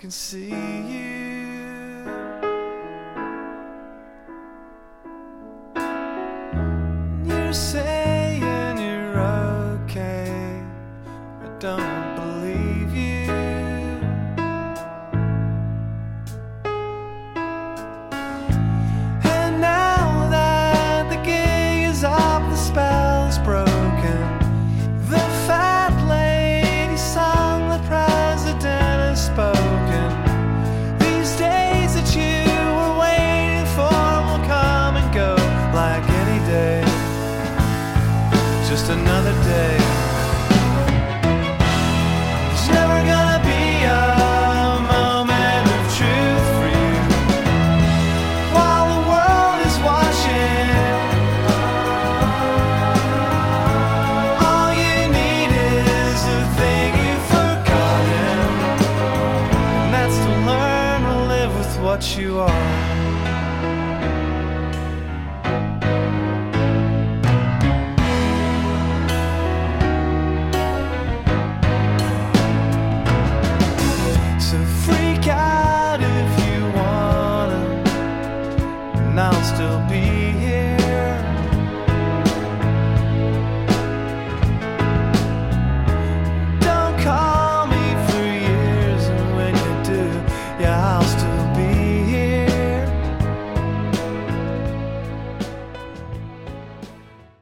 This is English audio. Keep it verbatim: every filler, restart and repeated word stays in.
can see you. You're saying you're okay, I don't believe you. And now that the gig is up, the spell is broken. The fat lady song the president has spoken. These days that you were waiting for will come and go like any day, just another day.